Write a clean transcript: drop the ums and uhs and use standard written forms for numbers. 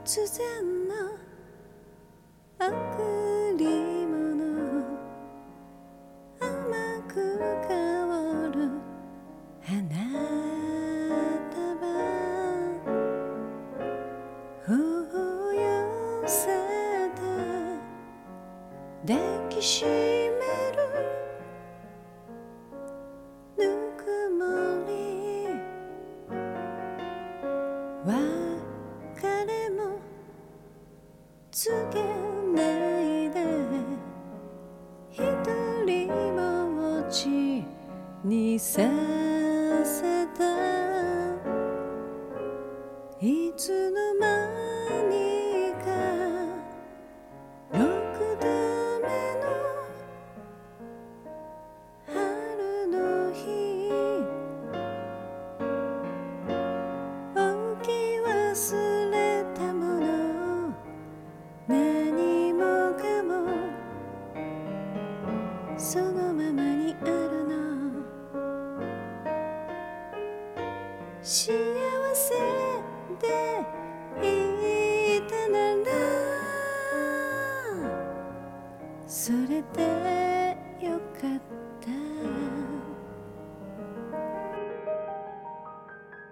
突然の贈り物、甘く香る花束、冬寄せて抱きしめるぬくもり、別れも告げないで一人ぼっちにさせた。いつの間にか6度目の春の日、置き忘れたもの、何もかもそのままにあるの。幸せでいたならそれで